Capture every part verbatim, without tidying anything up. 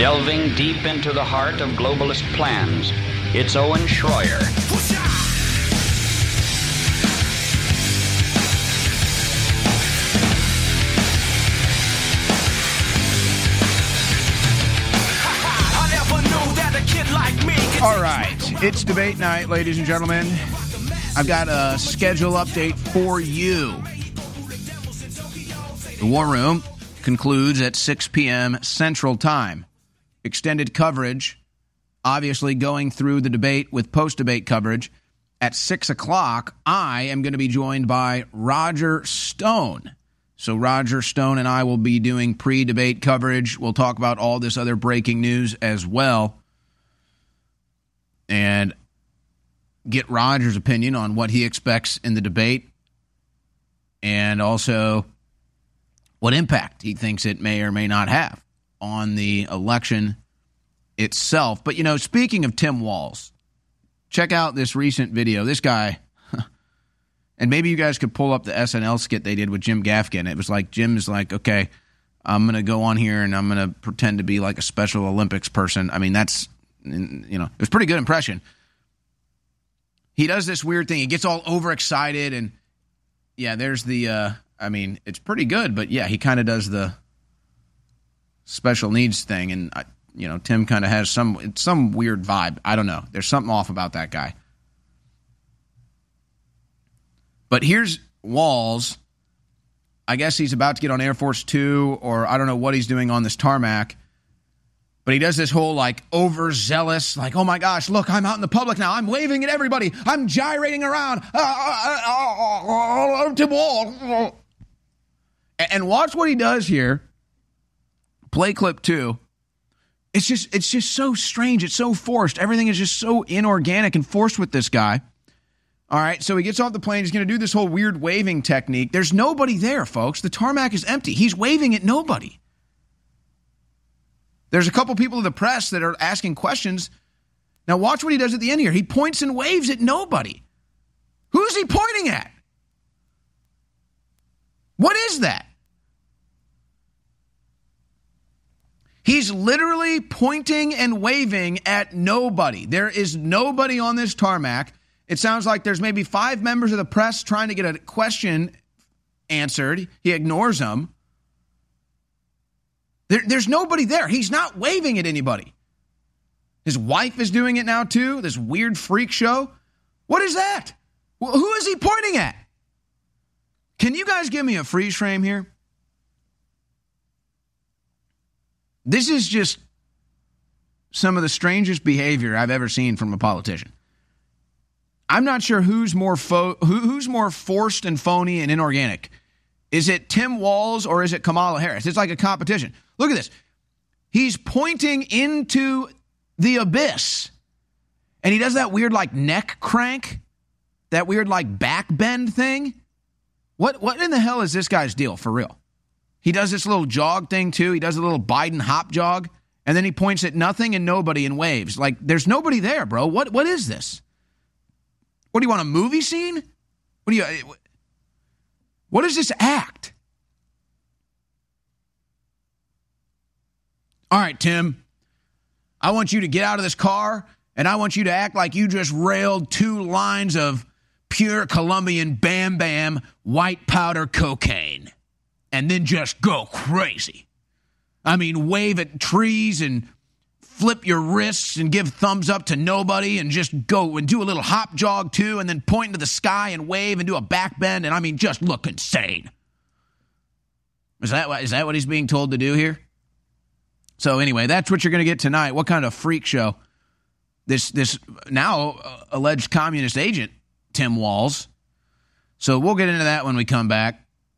Delving deep into the heart of globalist plans, it's Owen Schroyer. All right, it's debate night, ladies and gentlemen. I've got a schedule update for you. The War Room concludes at six p.m. Central Time. Extended coverage, obviously going through the debate with post-debate coverage. At six o'clock, I am going to be joined by Roger Stone. So Roger Stone and I will be doing pre-debate coverage. We'll talk about all this other breaking news as well. And get Roger's opinion on what he expects in the debate. And also what impact he thinks it may or may not have on the election itself. But, you know, speaking of Tim Walz, check out this recent video. This guy, and maybe you guys could pull up the S N L skit they did with Jim Gaffigan. It was like, Jim is like, okay, I'm going to go on here and I'm going to pretend to be like a Special Olympics person. I mean, that's, you know, it was a pretty good impression. He does this weird thing. He gets all overexcited and, yeah, there's the, uh, I mean, it's pretty good, but yeah, he kind of does the special needs thing, and I, you know, Tim kind of has some it's some weird vibe. I don't know. There's something off about that guy. But here's Walz. I guess he's about to get on Air Force Two, or I don't know what he's doing on this tarmac. But he does this whole, like, overzealous, like, oh, my gosh, look, I'm out in the public now. I'm waving at everybody. I'm gyrating around. Tim Walz. And watch what he does here. Play clip two. It's just it's just so strange. It's so forced. Everything is just so inorganic and forced with this guy. All right, so he gets off the plane. He's going to do this whole weird waving technique. There's nobody there, folks. The tarmac is empty. He's waving at nobody. There's a couple people in the press that are asking questions. Now watch what he does at the end here. He points and waves at nobody. Who's he pointing at? What is that? He's literally pointing and waving at nobody. There is nobody on this tarmac. It sounds like there's maybe five members of the press trying to get a question answered. He ignores them. There, there's nobody there. He's not waving at anybody. His wife is doing it now, too. This weird freak show. What is that? Well, who is he pointing at? Can you guys give me a freeze frame here? This is just some of the strangest behavior I've ever seen from a politician. I'm not sure who's more fo- who, who's more forced and phony and inorganic. Is it Tim Walz or is it Kamala Harris? It's like a competition. Look at this. He's pointing into the abyss. And he does that weird like neck crank, that weird like back bend thing. What what in the hell is this guy's deal for real? He does this little jog thing too. He does a little Biden hop jog. And then he points at nothing and nobody and waves. Like, there's nobody there, bro. What What is this? What, do you want, a movie scene? What do you... What is this act? All right, Tim. I want you to get out of this car, and I want you to act like you just railed two lines of pure Colombian Bam Bam white powder cocaine. And then just go crazy. I mean, wave at trees and flip your wrists and give thumbs up to nobody and just go and do a little hop jog too and then point into the sky and wave and do a back bend and, I mean, just look insane. Is that, is that what he's being told to do here? So anyway, that's what you're going to get tonight. What kind of freak show? This, this now uh, alleged communist agent, Tim Walz. So we'll get into that when we come back.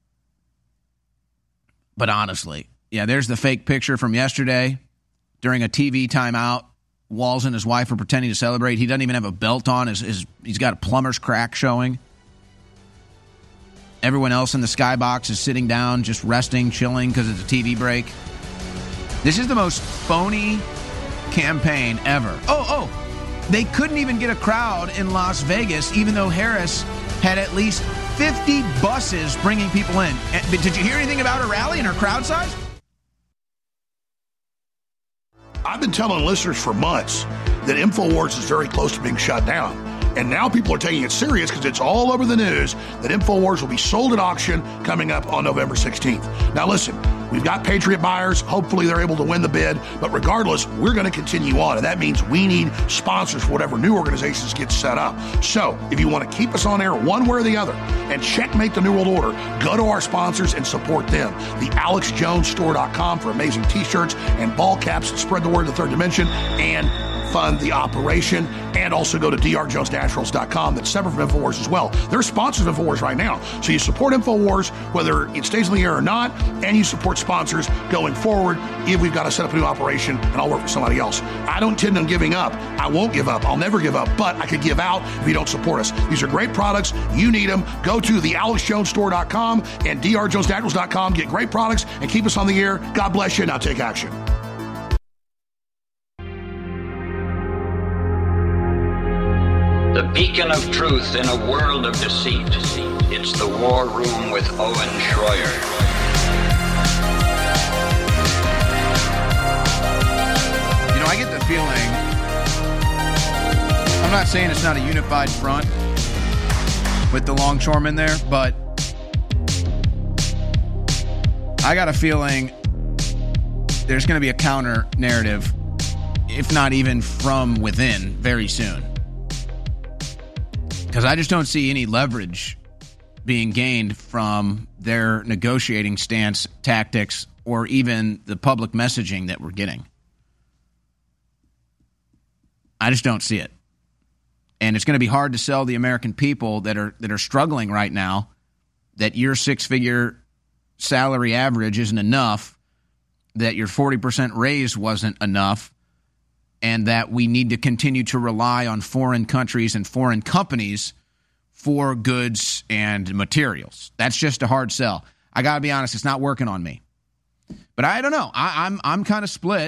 But honestly, yeah, there's the fake picture from yesterday during a T V timeout. Walz and his wife are pretending to celebrate. He doesn't even have a belt on. His, his, he's got a plumber's crack showing. Everyone else in the skybox is sitting down, just resting, chilling because it's a T V break. This is the most phony campaign ever. Oh, oh, they couldn't even get a crowd in Las Vegas, even though Harris had at least fifty buses bringing people in. Did you hear anything about her rally and her crowd size? I've been telling listeners for months that InfoWars is very close to being shut down. And now people are taking it serious because it's all over the news that InfoWars will be sold at auction coming up on November sixteenth. Now listen, we've got Patriot buyers. Hopefully they're able to win the bid. But regardless, we're going to continue on. And that means we need sponsors for whatever new organizations get set up. So if you want to keep us on air one way or the other and checkmate the New World Order, go to our sponsors and support them. The alex jones store dot com for amazing t-shirts and ball caps that spread the word of the third dimension and fund the operation, and also go to d r jones naturals dot com. That's separate from InfoWars as well. They're sponsors of InfoWars right now. So you support InfoWars whether it stays in the air or not, and you support sponsors going forward if we've got to set up a new operation and I'll work for somebody else. I don't intend on giving up. I won't give up. I'll never give up, but I could give out if you don't support us. These are great products. You need them. Go to the alex jones store dot com and d r jones naturals dot com. Get great products and keep us on the air. God bless you. Now take action. The beacon of truth in a world of deceit. It's the War Room with Owen Schroyer. You know, I get the feeling, I'm not saying it's not a unified front with the longshoremen there, but I got a feeling there's going to be a counter narrative, if not even from within, very soon. Because I just don't see any leverage being gained from their negotiating stance, tactics, or even the public messaging that we're getting. I just don't see it. And it's going to be hard to sell the American people that are that are struggling right now that your six-figure salary average isn't enough, that your forty percent raise wasn't enough, and that we need to continue to rely on foreign countries and foreign companies for goods and materials. That's just a hard sell. I got to be honest, it's not working on me. But I don't know. I, I'm I'm kind of split,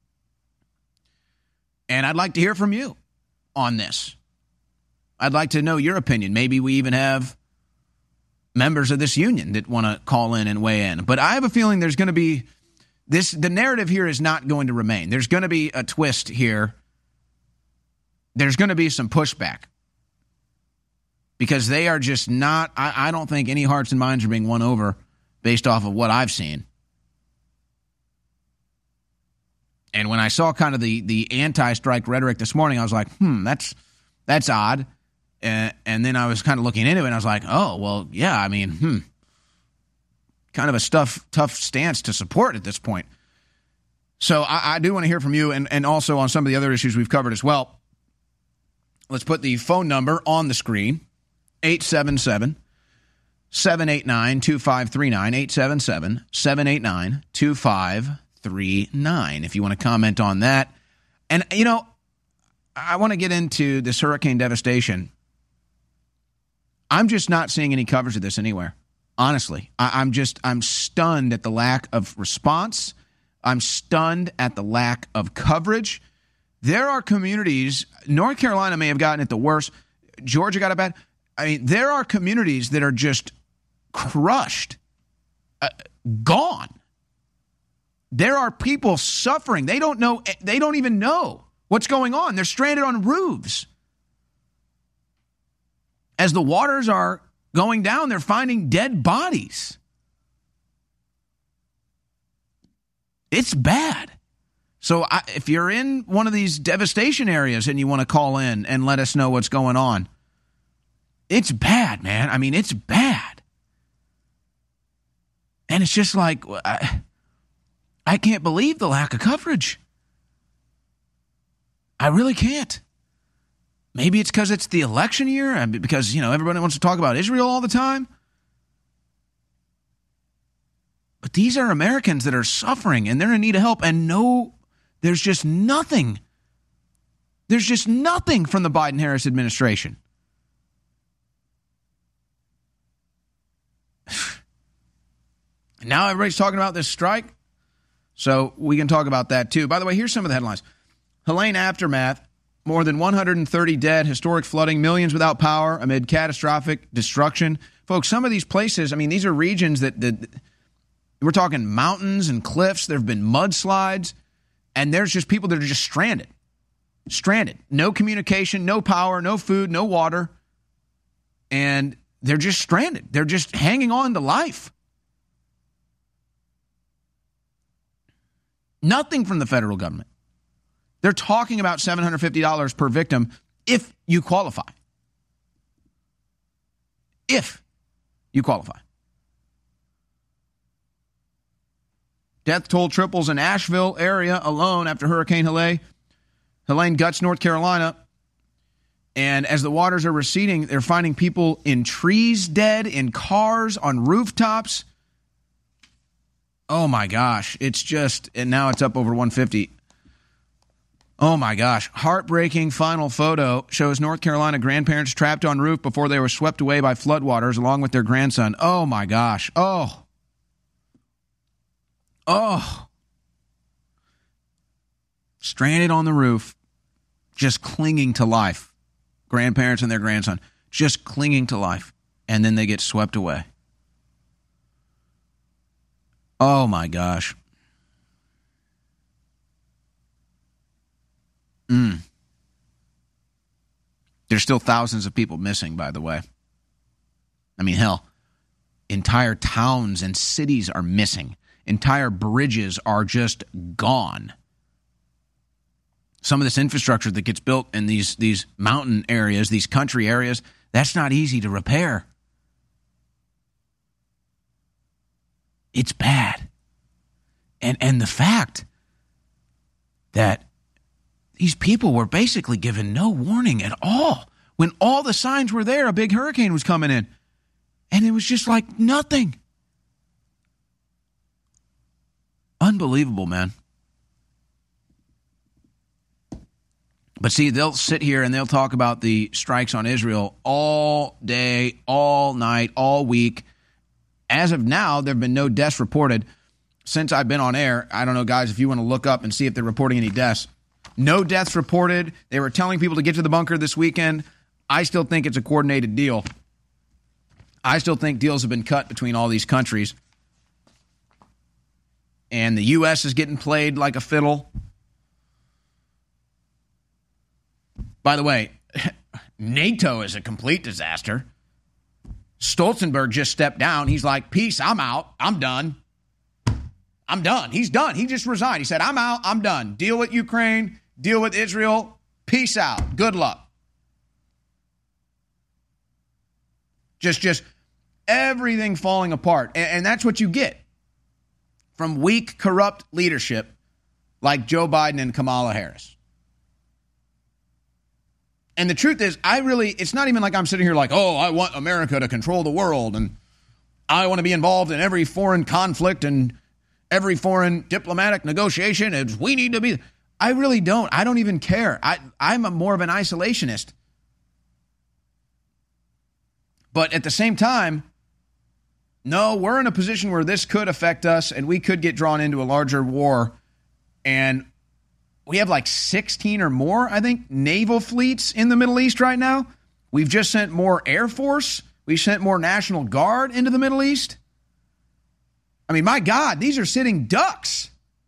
and I'd like to hear from you on this. I'd like to know your opinion. Maybe we even have members of this union that want to call in and weigh in. But I have a feeling there's going to be this. The narrative here is not going to remain. There's going to be a twist here. There's going to be some pushback because they are just not. I, I don't think any hearts and minds are being won over based off of what I've seen. And when I saw kind of the the anti-strike rhetoric this morning, I was like, hmm, that's that's odd. Uh, and then I was kind of looking into it, and I was like, oh, well, yeah, I mean, hmm. Kind of a tough, tough stance to support at this point. So I, I do want to hear from you, and, and also on some of the other issues we've covered as well. Let's put the phone number on the screen, eight seven seven, seven eight nine, two five three nine, eight seven seven, seven eight nine, two five three nine, if you want to comment on that. And, you know, I want to get into this hurricane devastation. I'm just not seeing any coverage of this anywhere. Honestly, I, I'm just, I'm stunned at the lack of response. I'm stunned at the lack of coverage. There are communities, North Carolina may have gotten it the worst. Georgia got it bad. I mean, there are communities that are just crushed, uh, gone. There are people suffering. They don't know, they don't even know what's going on. They're stranded on roofs. As the waters are going down, they're finding dead bodies. It's bad. So I, if you're in one of these devastation areas and you want to call in and let us know what's going on, it's bad, man. I mean, it's bad. And it's just like, I, I can't believe the lack of coverage. I really can't. Maybe it's because it's the election year and because, you know, everybody wants to talk about Israel all the time. But these are Americans that are suffering and they're in need of help. And no, there's just nothing. There's just nothing from the Biden-Harris administration. Now everybody's talking about this strike. So we can talk about that too. By the way, here's some of the headlines. Helene aftermath. More than one hundred thirty dead, historic flooding, millions without power amid catastrophic destruction. Folks, some of these places, I mean, these are regions that, that we're talking mountains and cliffs. There have been mudslides. And there's just people that are just stranded. Stranded. No communication, no power, no food, no water. And they're just stranded. They're just hanging on to life. Nothing from the federal government. They're talking about seven hundred fifty dollars per victim if you qualify. If you qualify. Death toll triples in Asheville area alone after Hurricane Helene. Helene guts North Carolina. And as the waters are receding, they're finding people in trees dead, in cars, on rooftops. Oh, my gosh. It's just, and now it's up over one fifty. Oh, my gosh. Heartbreaking final photo shows North Carolina grandparents trapped on roof before they were swept away by floodwaters along with their grandson. Oh, my gosh. Oh. Oh. Stranded on the roof, just clinging to life. Grandparents and their grandson, just clinging to life. And then they get swept away. Oh, my gosh. Mm. There's still thousands of people missing, by the way. I mean, hell, entire towns and cities are missing. Entire bridges are just gone. Some of this infrastructure that gets built in these, these mountain areas, these country areas, that's not easy to repair. It's bad. And and the fact that these people were basically given no warning at all. When all the signs were there, a big hurricane was coming in. And it was just like nothing. Unbelievable, man. But see, they'll sit here and they'll talk about the strikes on Israel all day, all night, all week. As of now, there have been no deaths reported since I've been on air. I don't know, guys, if you want to look up and see if they're reporting any deaths. No deaths reported. They were telling people to get to the bunker this weekend. I still think it's a coordinated deal. I still think deals have been cut between all these countries. And the U S is getting played like a fiddle. By the way, NATO is a complete disaster. Stoltenberg just stepped down. He's like, peace, I'm out. I'm done. I'm done. He's done. He just resigned. He said, I'm out. I'm done. Deal with Ukraine. Deal with Israel. Peace out. Good luck. Just, just everything falling apart. And, and that's what you get from weak, corrupt leadership like Joe Biden and Kamala Harris. And the truth is, I really, it's not even like I'm sitting here like, oh, I want America to control the world and I want to be involved in every foreign conflict and every foreign diplomatic negotiation. And we need to be. I really don't. I don't even care. I, I'm a more of an isolationist. But at the same time, no, we're in a position where this could affect us and we could get drawn into a larger war. And we have like sixteen or more, I think, naval fleets in the Middle East right now. We've just sent more Air Force. We've sent more National Guard into the Middle East. I mean, my God, these are sitting ducks.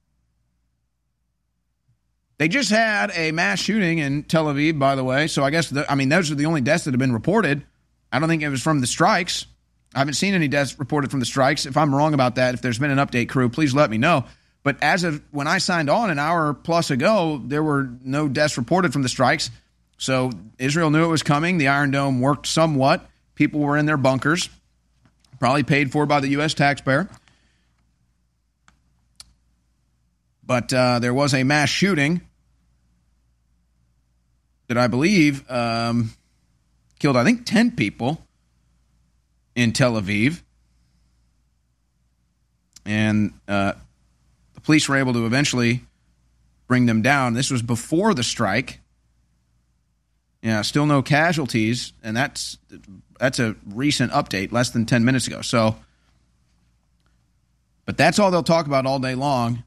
They just had a mass shooting in Tel Aviv, by the way. So I guess, the, I mean, those are the only deaths that have been reported. I don't think it was from the strikes. I haven't seen any deaths reported from the strikes. If I'm wrong about that, if there's been an update, crew, please let me know. But as of when I signed on an hour plus ago, there were no deaths reported from the strikes. So Israel knew it was coming. The Iron Dome worked somewhat. People were in their bunkers, probably paid for by the U S taxpayer. But uh, there was a mass shooting that I believe um, killed, I think, ten people in Tel Aviv. And uh police were able to eventually bring them down. This was before the strike. Yeah, still no casualties, and that's that's a recent update, less than ten minutes ago. So, but that's all they'll talk about all day long.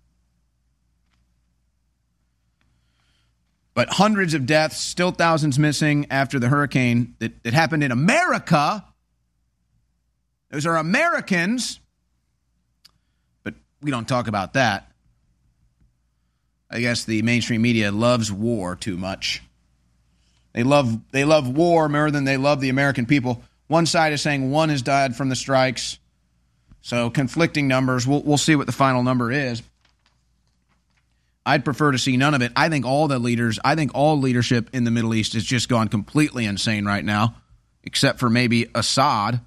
But hundreds of deaths, still thousands missing after the hurricane that, that happened in America. Those are Americans. We don't talk about that. I guess the mainstream media loves war too much. They love they love war more than they love the American people. One side is saying one has died from the strikes. So conflicting numbers. We'll, we'll see what the final number is. I'd prefer to see none of it. I think all the leaders, I think all leadership in the Middle East has just gone completely insane right now, except for maybe Assad.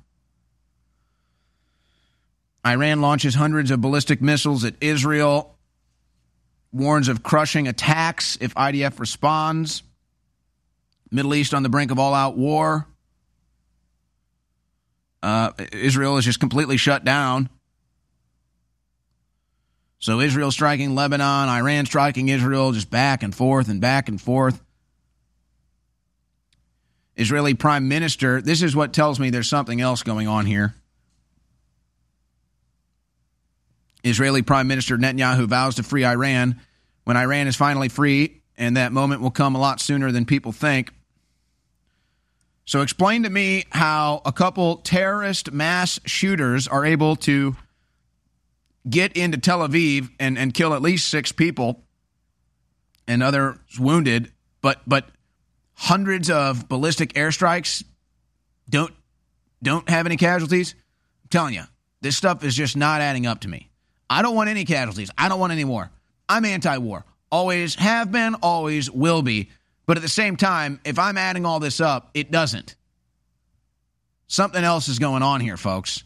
Iran launches hundreds of ballistic missiles at Israel, warns of crushing attacks if I D F responds. Middle East on the brink of all-out war. Uh, Israel is just completely shut down. So Israel striking Lebanon, Iran striking Israel, just back and forth and back and forth. Israeli Prime Minister, this is what tells me there's something else going on here. Israeli Prime Minister Netanyahu vows to free Iran when Iran is finally free, and that moment will come a lot sooner than people think. So explain to me how a couple terrorist mass shooters are able to get into Tel Aviv and, and kill at least six people and others wounded, but but hundreds of ballistic airstrikes don't don't have any casualties. I'm telling you, this stuff is just not adding up to me. I don't want any casualties. I don't want any more. I'm anti-war. Always have been, always will be. But at the same time, if I'm adding all this up, it doesn't. Something else is going on here, folks.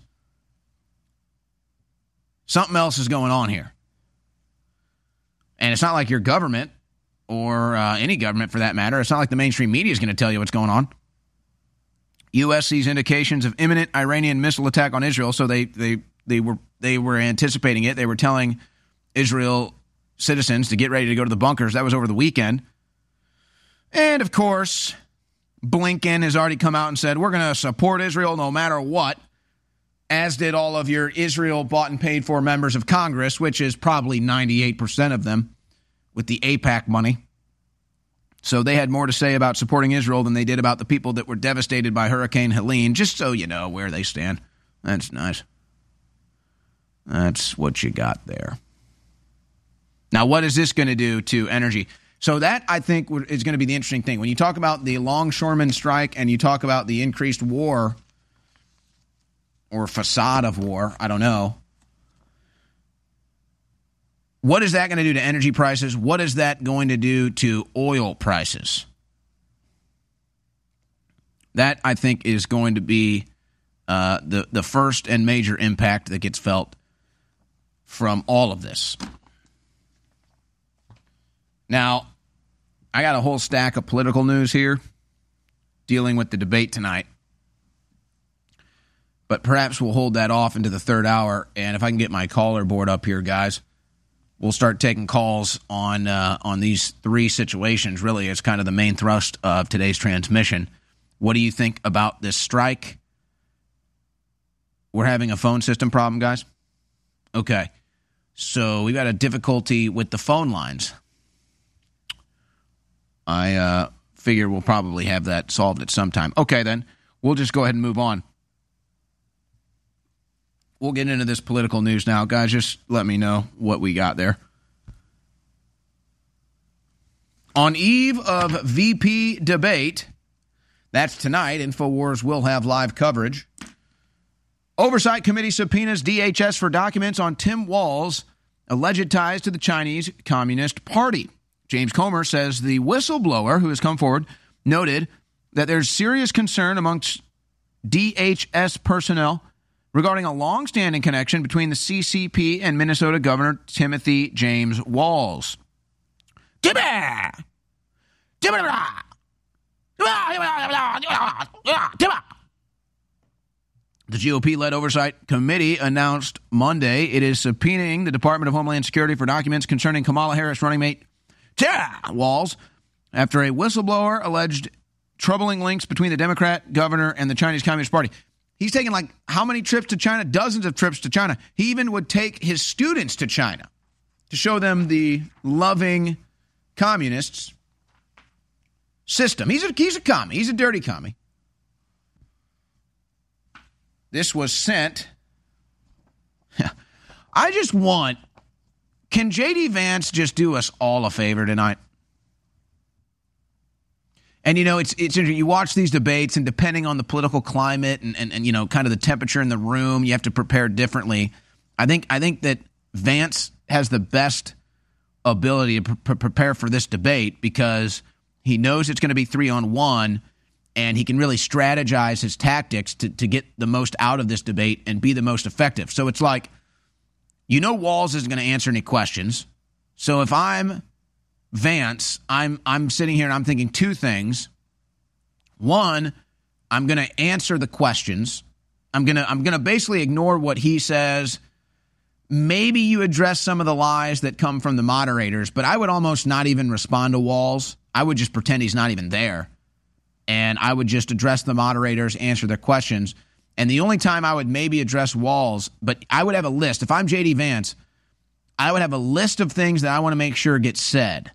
Something else is going on here. And it's not like your government, or uh, any government for that matter, it's not like the mainstream media is going to tell you what's going on. U S sees indications of imminent Iranian missile attack on Israel, so they they they were they were anticipating it. They were telling Israel citizens to get ready to go to the bunkers. That was over the weekend. And, of course, Blinken has already come out and said, we're going to support Israel no matter what, as did all of your Israel bought and paid for members of Congress, which is probably ninety-eight percent of them with the AIPAC money. So they had more to say about supporting Israel than they did about the people that were devastated by Hurricane Helene, just so you know where they stand. That's nice. That's what you got there. Now, what is this going to do to energy? So that, I think, is going to be the interesting thing. When you talk about the longshoreman strike and you talk about the increased war or facade of war, I don't know, what is that going to do to energy prices? What is that going to do to oil prices? That, I think, is going to be uh, the, the first and major impact that gets felt from all of this. Now, I got a whole stack of political news here dealing with the debate tonight. But perhaps we'll hold that off into the third hour. And if I can get my caller board up here, guys, we'll start taking calls on uh, on these three situations. Really, it's kind of the main thrust of today's transmission. What do you think about this strike? We're having a phone system problem, guys? Okay. So we've got a difficulty with the phone lines. I uh, figure we'll probably have that solved at some time. Okay, then. We'll just go ahead and move on. We'll get into this political news now. Guys, just let me know what we got there. On eve of V P debate, that's tonight, InfoWars will have live coverage. Oversight Committee subpoenas D H S for documents on Tim Walz's alleged ties to the Chinese Communist Party. James Comer says the whistleblower who has come forward noted that there's serious concern amongst D H S personnel regarding a long-standing connection between the C C P and Minnesota Governor Timothy James Walz. Timmy! Timmy! The G O P-led Oversight Committee announced Monday it is subpoenaing the Department of Homeland Security for documents concerning Kamala Harris running mate Tim Walz after a whistleblower alleged troubling links between the Democrat governor and the Chinese Communist Party. He's taken like how many trips to China? Dozens of trips to China. He even would take his students to China to show them the loving communists system. He's a, he's a commie. He's a dirty commie. This was sent. I just want Can J D Vance just do us all a favor tonight? And, you know, it's it's interesting. You watch these debates, and depending on the political climate and, and, and, you know, kind of the temperature in the room, you have to prepare differently. I think I think that Vance has the best ability to pre- prepare for this debate because he knows it's going to be three on one, and he can really strategize his tactics to, to get the most out of this debate and be the most effective. So it's like, you know, Walz isn't going to answer any questions. So if I'm Vance, I'm I'm sitting here and I'm thinking two things. One, I'm going to answer the questions. I'm going to I'm going to basically ignore what he says. Maybe you address some of the lies that come from the moderators, but I would almost not even respond to Walz. I would just pretend he's not even there. And I would just address the moderators, answer their questions. And the only time I would maybe address Walz, but I would have a list. If I'm J D Vance, I would have a list of things that I want to make sure get said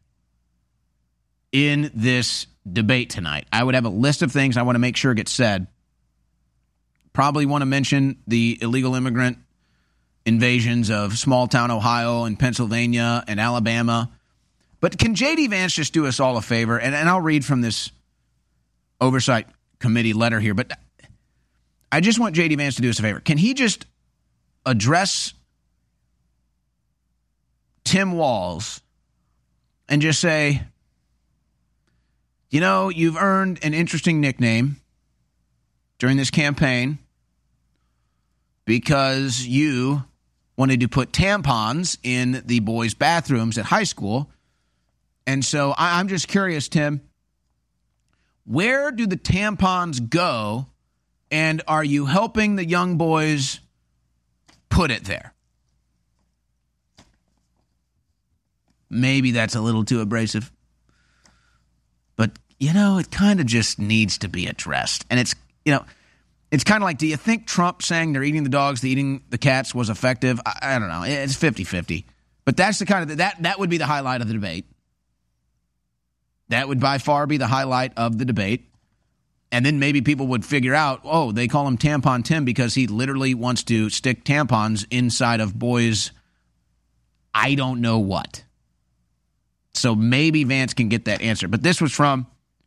in this debate tonight. I would have a list of things I want to make sure get said. Probably want to mention the illegal immigrant invasions of small-town Ohio and Pennsylvania and Alabama. But can J D Vance just do us all a favor? And, and I'll read from this Oversight Committee letter here, but I just want J D Vance to do us a favor. Can he just address Tim Walz and just say, you know, you've earned an interesting nickname during this campaign because you wanted to put tampons in the boys' bathrooms at high school. And so I, I'm just curious, Tim, where do the tampons go, and are you helping the young boys put it there? Maybe that's a little too abrasive. But, you know, it kind of just needs to be addressed. And it's, you know, it's kind of like, do you think Trump saying they're eating the dogs, they're eating the cats was effective? I, I don't know. It's fifty-fifty. But that's the kind of, that that would be the highlight of the debate. That would by far be the highlight of the debate. And then maybe people would figure out, oh, they call him Tampon Tim because he literally wants to stick tampons inside of boys' I don't know what. So maybe Vance can get that answer. But this was from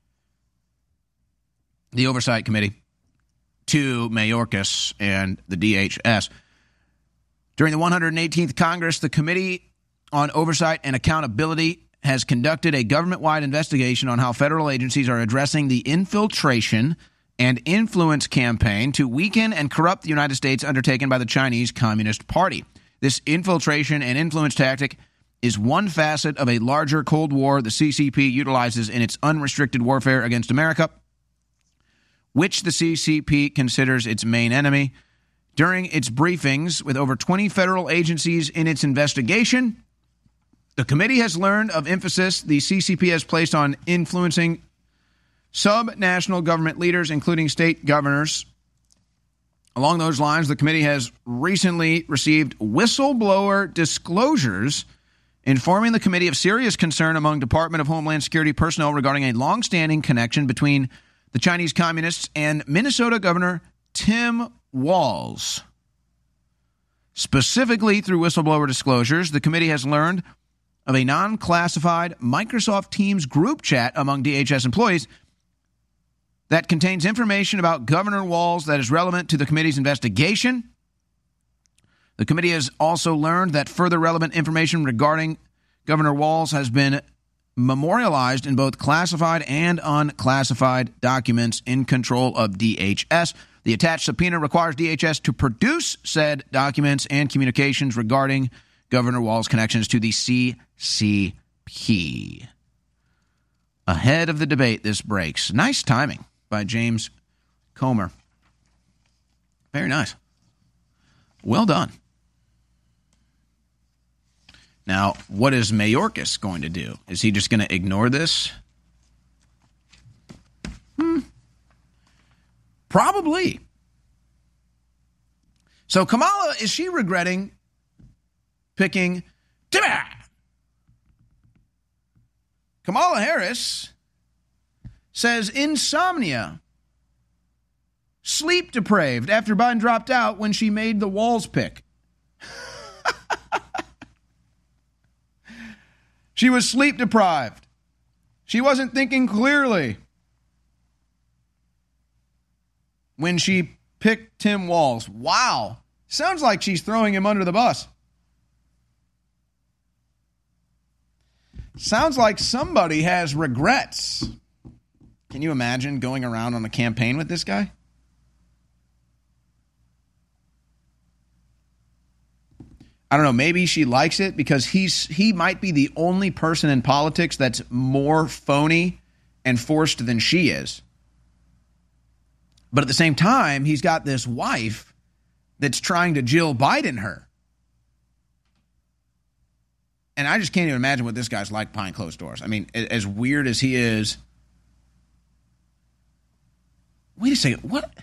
the Oversight Committee to Mayorkas and the D H S. During the one hundred eighteenth Congress, the Committee on Oversight and Accountability has conducted a government-wide investigation on how federal agencies are addressing the infiltration and influence campaign to weaken and corrupt the United States undertaken by the Chinese Communist Party. This infiltration and influence tactic is one facet of a larger Cold War the C C P utilizes in its unrestricted warfare against America, which the C C P considers its main enemy. During its briefings with over twenty federal agencies in its investigation, the committee has learned of emphasis the C C P has placed on influencing sub-national government leaders, including state governors. Along those lines, the committee has recently received whistleblower disclosures informing the committee of serious concern among Department of Homeland Security personnel regarding a long-standing connection between the Chinese Communists and Minnesota Governor Tim Walz. Specifically, through whistleblower disclosures, the committee has learned of a non-classified Microsoft Teams group chat among D H S employees that contains information about Governor Walz that is relevant to the committee's investigation. The committee has also learned that further relevant information regarding Governor Walz has been memorialized in both classified and unclassified documents in control of D H S. The attached subpoena requires D H S to produce said documents and communications regarding Governor Walz's connections to the C C P. Ahead of the debate, this breaks. Nice timing by James Comer. Very nice. Well done. Now, what is Mayorkas going to do? Is he just going to ignore this? Hmm. Probably. So Kamala, is she regretting picking Timmy? Kamala Harris says insomnia, sleep deprived after Biden dropped out when she made the Walz pick. She was sleep deprived. She wasn't thinking clearly when she picked Tim Walz. Wow. Sounds like she's throwing him under the bus. Sounds like somebody has regrets. Can you imagine going around on a campaign with this guy? I don't know, maybe she likes it because he's he might be the only person in politics that's more phony and forced than she is. But at the same time, he's got this wife that's trying to Jill Biden her. And I just can't even imagine what this guy's like behind closed doors. I mean, as weird as he is. Wait a second, what?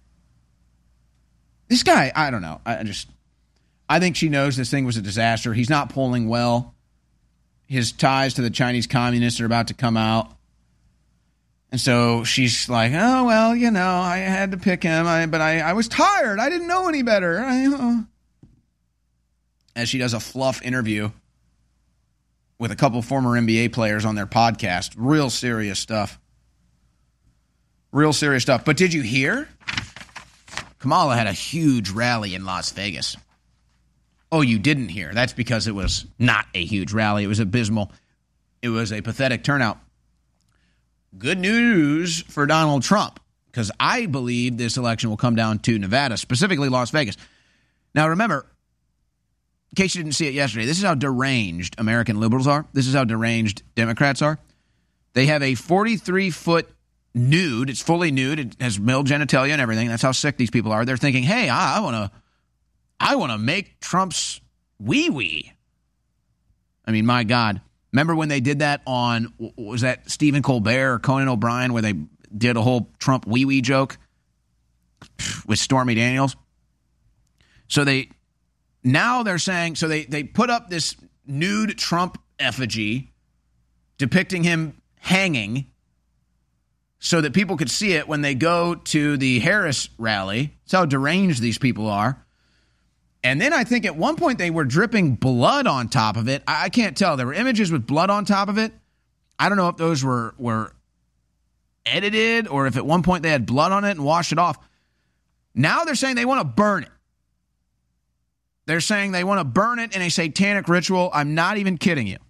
This guy, I don't know. I just... I think she knows this thing was a disaster. He's not polling well. His ties to the Chinese communists are about to come out. And so she's like, oh, well, you know, I had to pick him, I, but I, I was tired. I didn't know any better. I, uh... As she does a fluff interview with a couple former N B A players on their podcast. Real serious stuff. Real serious stuff. But did you hear? Kamala had a huge rally in Las Vegas. Oh, you didn't hear. That's because it was not a huge rally. It was abysmal. It was a pathetic turnout. Good news for Donald Trump, because I believe this election will come down to Nevada, specifically Las Vegas. Now, remember, in case you didn't see it yesterday, this is how deranged American liberals are. This is how deranged Democrats are. They have a forty-three foot nude. It's fully nude. It has male genitalia and everything. That's how sick these people are. They're thinking, hey, I, I want to I want to make Trump's wee-wee. I mean, my God. Remember when they did that on, was that Stephen Colbert or Conan O'Brien, where they did a whole Trump wee-wee joke with Stormy Daniels? So they, now they're saying, so they, they put up this nude Trump effigy depicting him hanging so that people could see it when they go to the Harris rally. That's how deranged these people are. And then I think at one point they were dripping blood on top of it. I can't tell. There were images with blood on top of it. I don't know if those were, were edited or if at one point they had blood on it and washed it off. Now they're saying they want to burn it. They're saying they want to burn it in a satanic ritual. I'm not even kidding you.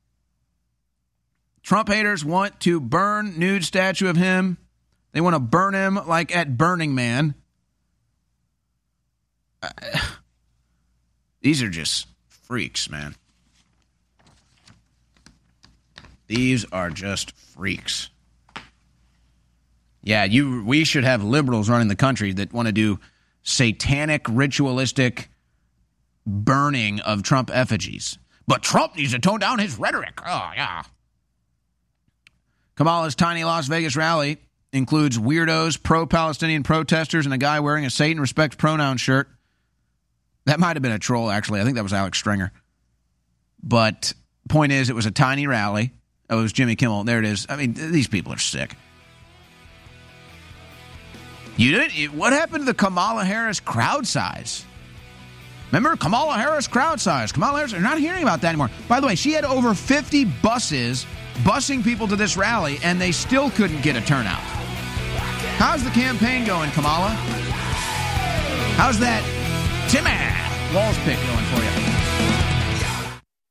Trump haters want to burn nude statue of him. They want to burn him like at Burning Man. Uh, These are just freaks, man. These are just freaks. Yeah, you. We should have liberals running the country that want to do satanic, ritualistic burning of Trump effigies. But Trump needs to tone down his rhetoric. Oh, yeah. Kamala's tiny Las Vegas rally includes weirdos, pro-Palestinian protesters, and a guy wearing a Satan Respects Pronouns shirt. That might have been a troll, actually. I think that was Alex Stringer. But point is, it was a tiny rally. Oh, it was Jimmy Kimmel. There it is. I mean, these people are sick. You didn't? What happened to the Kamala Harris crowd size? Remember Kamala Harris crowd size? Kamala Harris, they're not hearing about that anymore. By the way, she had over fifty buses busing people to this rally, and they still couldn't get a turnout. How's the campaign going, Kamala? How's that Timmy Walz pick going for you?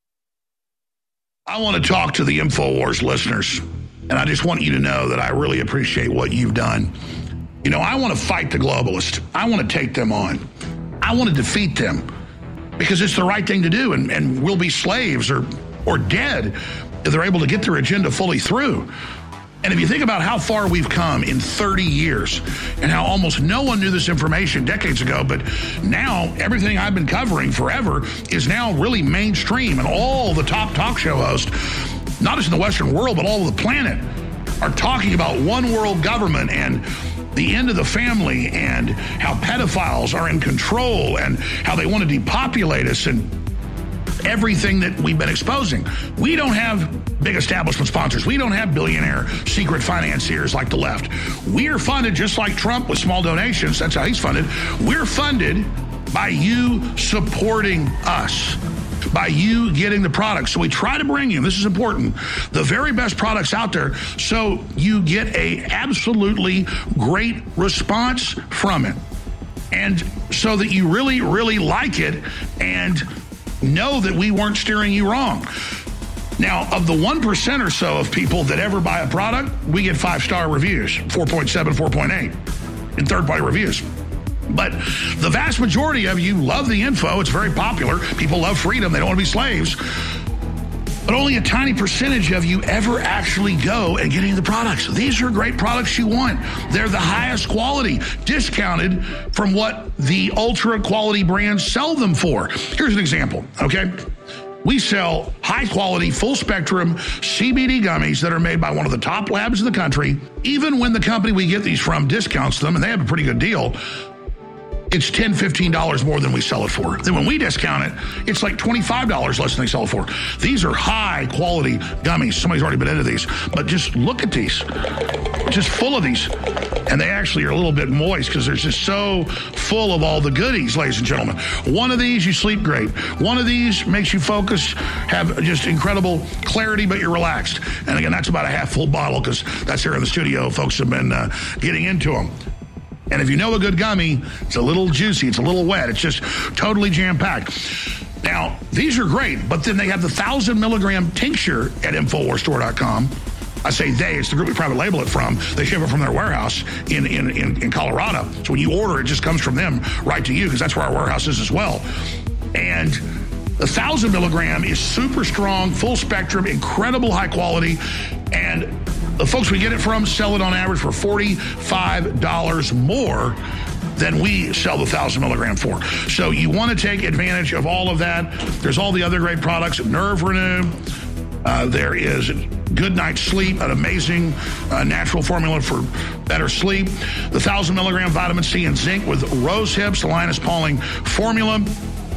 I want to talk to the InfoWars listeners, and I just want you to know that I really appreciate what you've done. You know, I want to fight the globalists. I want to take them on. I want to defeat them because it's the right thing to do, and, and we'll be slaves or, or dead if they're able to get their agenda fully through. And if you think about how far we've come in thirty years and how almost no one knew this information decades ago, but now everything I've been covering forever is now really mainstream, and all the top talk show hosts, not just in the Western world, but all over the planet, are talking about one world government and the end of the family and how pedophiles are in control and how they want to depopulate us and everything that we've been exposing. We don't have big establishment sponsors. We don't have billionaire secret financiers like the left. We're funded just like Trump with small donations. That's how he's funded. We're funded by you supporting us, by you getting the products. So we try to bring you, this is important, the very best products out there so you get a absolutely great response from it. And so that you really, really like it and know that we weren't steering you wrong. Now, of the one percent or so of people that ever buy a product, we get five-star reviews, four point seven, four point eight in third-party reviews. But the vast majority of you love the info. It's very popular. People love freedom. They don't want to be slaves. But only a tiny percentage of you ever actually go and get any of the products. These are great products you want. They're the highest quality, discounted from what the ultra-quality brands sell them for. Here's an example, okay? We sell high-quality, full-spectrum C B D gummies that are made by one of the top labs in the country. Even when the company we get these from discounts them, and they have a pretty good deal, it's ten dollars, fifteen dollars more than we sell it for. Then when we discount it, it's like twenty-five dollars less than they sell it for. These are high-quality gummies. Somebody's already been into these. But just look at these. Just full of these. And they actually are a little bit moist because they're just so full of all the goodies, ladies and gentlemen. One of these, you sleep great. One of these makes you focus, have just incredible clarity, but you're relaxed. And again, that's about a half-full bottle because that's here in the studio. Folks have been uh, getting into them. And if you know a good gummy, it's a little juicy, it's a little wet, it's just totally jam-packed. Now, these are great, but then they have the one thousand milligram tincture at Infowars Store dot com. I say they, it's the group we private label it from. They ship it from their warehouse in, in, in, in Colorado. So when you order, it just comes from them right to you because that's where our warehouse is as well. And the one thousand milligram is super strong, full spectrum, incredible high quality, and the folks we get it from sell it on average for forty-five dollars more than we sell the one thousand milligram for. So you want to take advantage of all of that. There's all the other great products, Nerve Renew. Uh, there is Good Night Sleep, an amazing uh, natural formula for better sleep. The one thousand milligram vitamin C and zinc with Rose Hips, the Linus Pauling formula.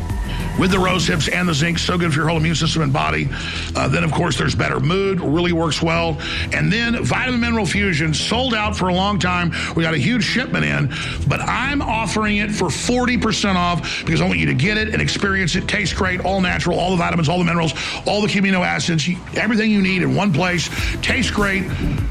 With the rose hips and the zinc, so good for your whole immune system and body. Uh, then, of course, there's Better Mood, really works well. And then Vitamin Mineral Fusion, sold out for a long time. We got a huge shipment in, but I'm offering it for forty percent off because I want you to get it and experience it. Tastes great, all natural, all the vitamins, all the minerals, all the amino acids, everything you need in one place. Tastes great.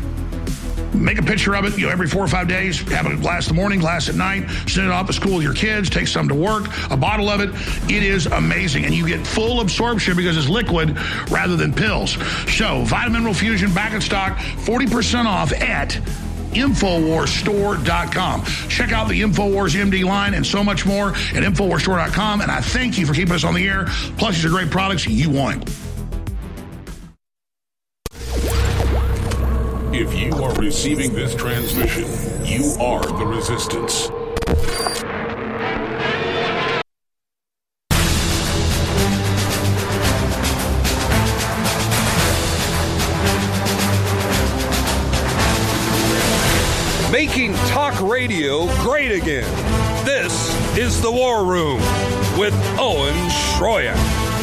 Make a picture of it, you know, every four or five days. Have a glass in the morning, glass at night. Send it off to school with your kids. Take some to work. A bottle of it. It is amazing. And you get full absorption because it's liquid rather than pills. So, Vitamin Mineral Fusion back in stock. forty percent off at Infowars Store dot com. Check out the Infowars M D line and so much more at Infowars Store dot com. And I thank you for keeping us on the air. Plus, these are great products you want. If you are receiving this transmission, you are the resistance. Making talk radio great again. This is The War Room with Owen Schroyer.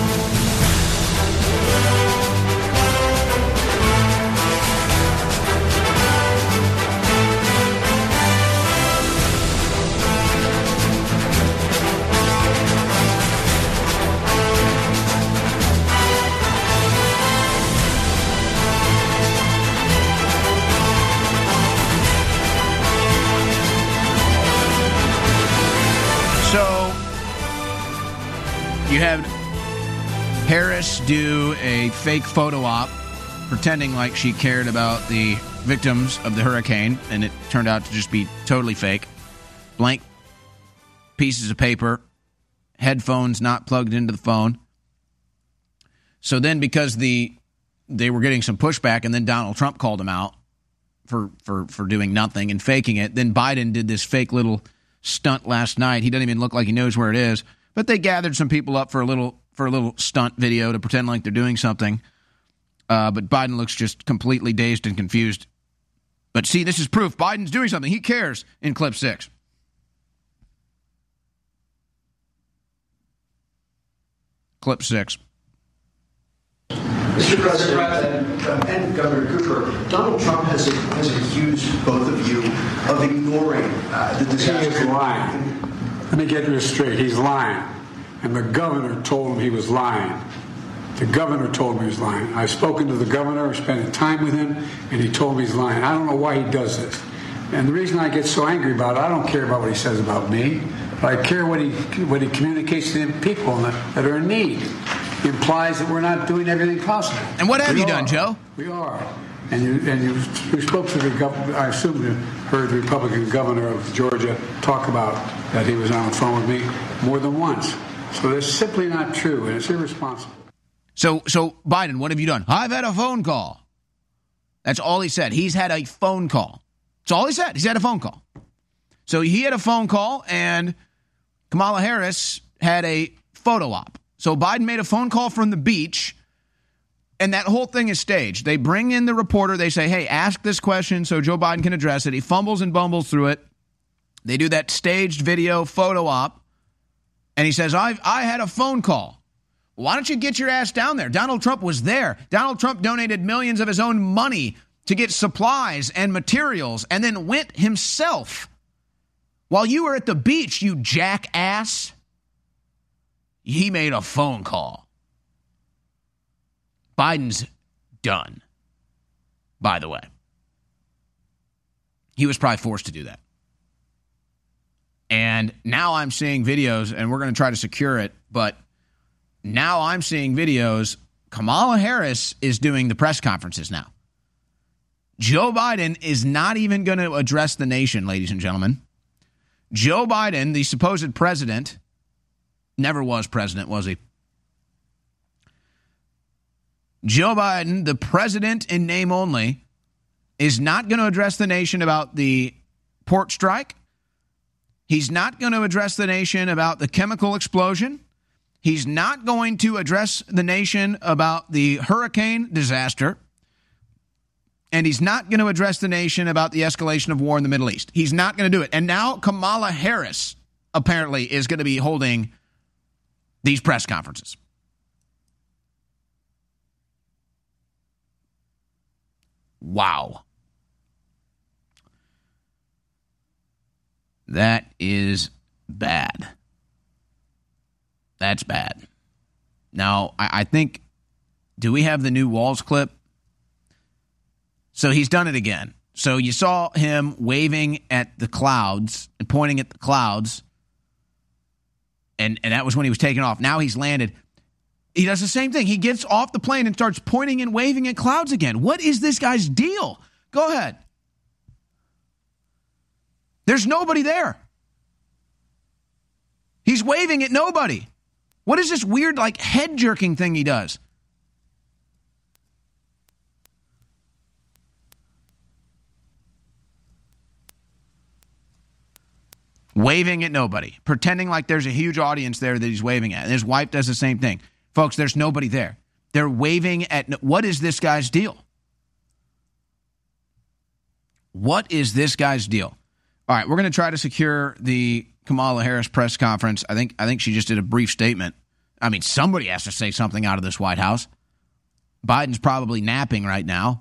You have Harris do a fake photo op pretending like she cared about the victims of the hurricane, and it turned out to just be totally fake. Blank pieces of paper, headphones not plugged into the phone. So then because the they were getting some pushback, and then Donald Trump called them out for, for, for doing nothing and faking it, then Biden did this fake little stunt last night. He doesn't even look like he knows where it is. But they gathered some people up for a little for a little stunt video to pretend like they're doing something. Uh, but Biden looks just completely dazed and confused. But see, this is proof. Biden's doing something. He cares in clip six. Clip six. Mister President uh, and Governor Cooper, Donald Trump has, has accused both of you of ignoring uh, the disaster. He is lying. Let me get this straight. He's lying. and the governor told him he was lying. The governor told me he was lying. I've spoken to the governor, I spent time with him, and he told me he's lying. I don't know why he does this. And the reason I get so angry about it, I don't care about what he says about me, but I care what he what he communicates to the people that are in need. He implies that we're not doing everything possible. And what have we you are. done, Joe? We are. And you and you, you spoke to the governor. I assume you heard the Republican governor of Georgia talk about that he was on the phone with me more than once. So that's simply not true, and it's irresponsible. So, so Biden, what have you done? I've had a phone call. That's all he said. He's had a phone call. That's all he said. He's had a phone call. So he had a phone call, and Kamala Harris had a photo op. So Biden made a phone call from the beach, and that whole thing is staged. They bring in the reporter. They say, hey, ask this question so Joe Biden can address it. He fumbles and bumbles through it. They do that staged video photo op, and he says, I've, I had a phone call. Why don't you get your ass down there? Donald Trump was there. Donald Trump donated millions of his own money to get supplies and materials and then went himself. While you were at the beach, you jackass, he made a phone call. Biden's done, by the way. He was probably forced to do that. And now I'm seeing videos, and we're going to try to secure it, but now I'm seeing videos. Kamala Harris is doing the press conferences now. Joe Biden is not even going to address the nation, ladies and gentlemen. Joe Biden, the supposed president, never was president, was he? Joe Biden, the president in name only, is not going to address the nation about the port strike. He's not going to address the nation about the chemical explosion. He's not going to address the nation about the hurricane disaster. And he's not going to address the nation about the escalation of war in the Middle East. He's not going to do it. And now Kamala Harris apparently is going to be holding these press conferences. Wow. That is bad. That's bad. Now, I, I think, do we have the new Walls clip? So he's done it again. So you saw him waving at the clouds and pointing at the clouds. And, and that was when he was taking off. Now he's landed. He does the same thing. He gets off the plane and starts pointing and waving at clouds again. What is this guy's deal? Go ahead. There's nobody there. He's waving at nobody. What is this weird, like, head jerking thing he does? Waving at nobody, pretending like there's a huge audience there that he's waving at. And his wife does the same thing. Folks, there's nobody there. They're waving at, no- what is this guy's deal? What is this guy's deal? All right, we're going to try to secure the Kamala Harris press conference. I think I think she just did a brief statement. I mean, somebody has to say something out of this White House. Biden's probably napping right now.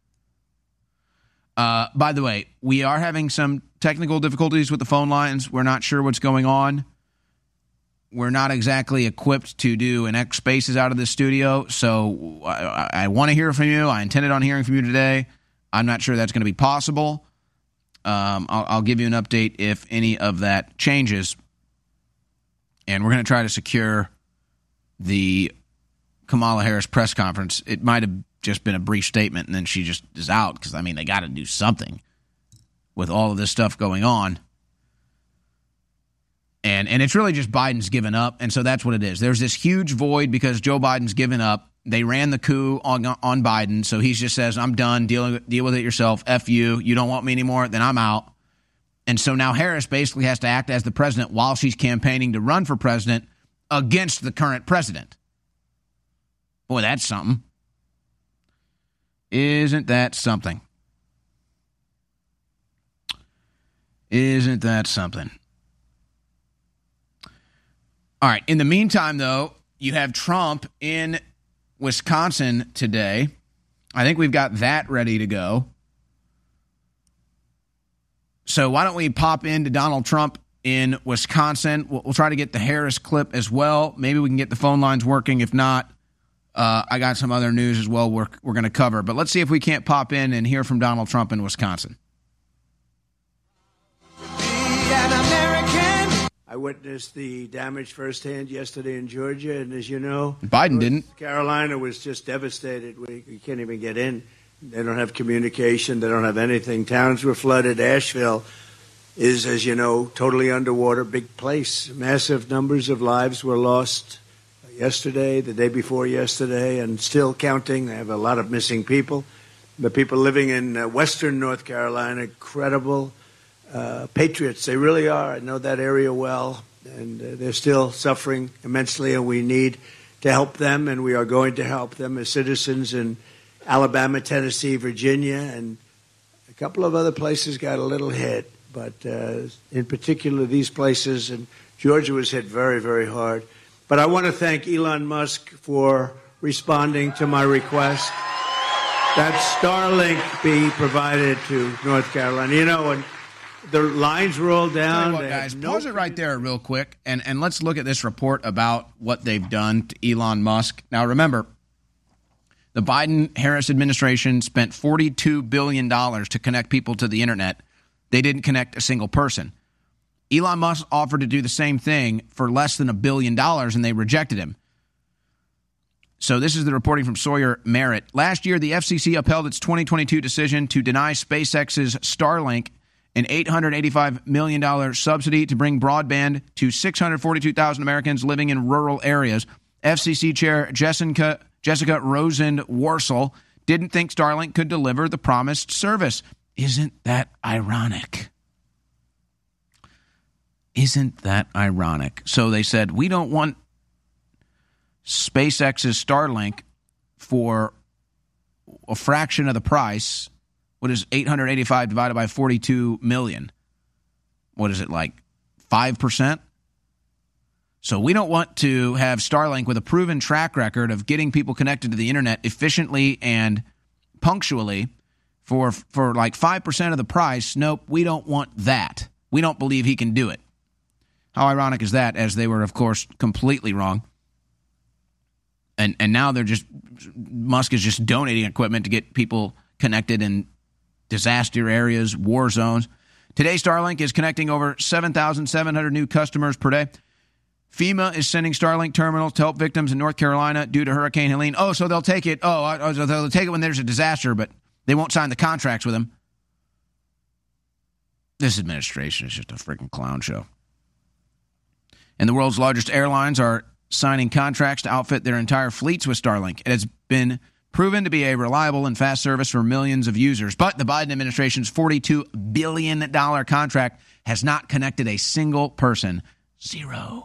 Uh, by the way, we are having some technical difficulties with the phone lines. We're not sure what's going on. We're not exactly equipped to do an X Spaces out of this studio, so I, I want to hear from you. I intended on hearing from you today. I'm not sure that's going to be possible. Um, I'll, I'll give you an update if any of that changes. And we're going to try to secure the Kamala Harris press conference. It might have just been a brief statement, and then she just is out because, I mean, they got to do something with all of this stuff going on. And and it's really just Biden's given up, and so that's what it is. There's this huge void because Joe Biden's given up. They ran the coup on on Biden, so he just says, I'm done, deal, deal with it yourself, F you, you don't want me anymore, then I'm out. And so now Harris basically has to act as the president while she's campaigning to run for president against the current president. Boy, that's something. Isn't that something? Isn't that something? All right. In the meantime, though, you have Trump in Wisconsin today. I think we've got that ready to go. So why don't we pop into Donald Trump in Wisconsin. We'll, we'll try to get the Harris clip as well. Maybe we can get the phone lines working. If not, uh, I got some other news as well we're, we're going to cover. But let's see if we can't pop in and hear from Donald Trump in Wisconsin. I witnessed the damage firsthand yesterday in Georgia, and as you know, Biden North didn't. Carolina was just devastated. We, we can't even get in. They don't have communication. They don't have anything. Towns were flooded. Asheville is, as you know, totally underwater. Big place. Massive numbers of lives were lost yesterday, the day before yesterday, and still counting. They have a lot of missing people. The people living in uh, western North Carolina, incredible. Uh, patriots, they really are. I know that area well, and uh, they're still suffering immensely, and we need to help them, and we are going to help them as citizens in Alabama, Tennessee, Virginia, and a couple of other places got a little hit, but uh, in particular these places, and Georgia was hit very, very hard. But I want to thank Elon Musk for responding to my request that Starlink be provided to North Carolina. You know, and the lines rolled down. What, guys, no pause it right there real quick, and, and let's look at this report about what they've done to Elon Musk. Now, remember, the Biden-Harris administration spent forty-two billion dollars to connect people to the internet. They didn't connect a single person. Elon Musk offered to do the same thing for less than a billion dollars, and they rejected him. So this is the reporting from Sawyer Merritt. Last year, the F C C upheld its twenty twenty-two decision to deny SpaceX's Starlink an eight hundred eighty-five million dollars subsidy to bring broadband to six hundred forty-two thousand Americans living in rural areas. F C C Chair Jessica, Jessica Rosen-Worcel didn't think Starlink could deliver the promised service. Isn't that ironic? Isn't that ironic? So they said, we don't want SpaceX's Starlink for a fraction of the price. What is eight hundred eighty-five divided by forty-two million? What is it, like five percent? So we don't want to have Starlink with a proven track record of getting people connected to the internet efficiently and punctually for for like five percent of the price. Nope, we don't want that. We don't believe he can do it. How ironic is that, as they were, of course, completely wrong. And and now they're just, Musk is just donating equipment to get people connected in disaster areas, war zones. Today, Starlink is connecting over seven thousand seven hundred new customers per day. FEMA is sending Starlink terminals to help victims in North Carolina due to Hurricane Helene. Oh, so they'll take it. Oh, they'll take it when there's a disaster, but they won't sign the contracts with them. This administration is just a freaking clown show. And the world's largest airlines are signing contracts to outfit their entire fleets with Starlink. It has been proven to be a reliable and fast service for millions of users. But the Biden administration's forty-two billion dollars contract has not connected a single person. Zero.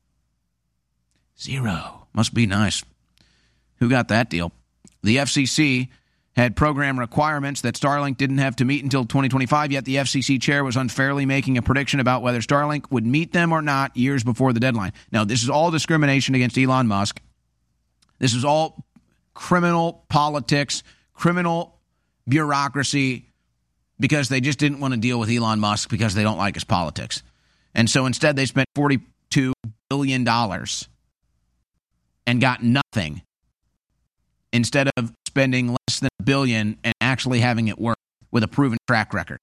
Zero. Must be nice. Who got that deal? The F C C had program requirements that Starlink didn't have to meet until twenty twenty-five, yet the F C C chair was unfairly making a prediction about whether Starlink would meet them or not years before the deadline. Now, this is all discrimination against Elon Musk. This is all criminal politics, criminal bureaucracy, because they just didn't want to deal with Elon Musk because they don't like his politics. And so instead they spent forty-two billion dollars and got nothing instead of spending less than a billion and actually having it work with a proven track record.